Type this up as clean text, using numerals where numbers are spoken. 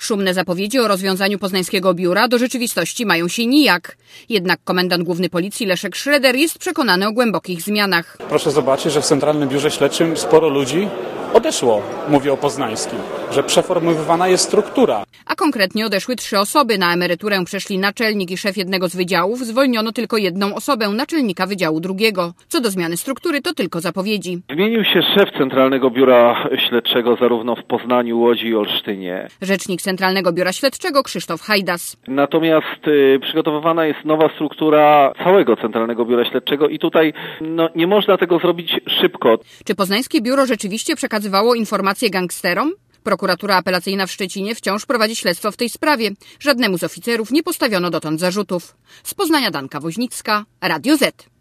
Szumne zapowiedzi o rozwiązaniu poznańskiego biura do rzeczywistości mają się nijak. Jednak komendant główny policji Leszek Schroeder jest przekonany o głębokich zmianach. Proszę zobaczyć, że w Centralnym Biurze Śledczym sporo ludzi odeszło, mówię o poznańskim, że przeformułowana jest struktura. A konkretnie odeszły 3 osoby. Na emeryturę przeszli naczelnik i szef jednego z wydziałów. Zwolniono tylko jedną osobę, naczelnika wydziału drugiego. Co do zmiany struktury, to tylko zapowiedzi. Zmienił się szef Centralnego Biura Śledczego zarówno w Poznaniu, Łodzi i Olsztynie. Rzecznik Centralnego Biura Śledczego Krzysztof Hajdas. Natomiast przygotowywana jest nowa struktura całego Centralnego Biura Śledczego i tutaj nie można tego zrobić szybko. Czy poznańskie biuro rzeczywiście przekazywało informacje gangsterom? Prokuratura Apelacyjna w Szczecinie wciąż prowadzi śledztwo w tej sprawie. Żadnemu z oficerów nie postawiono dotąd zarzutów. Z Poznania Danka Woźnicka, Radio Z.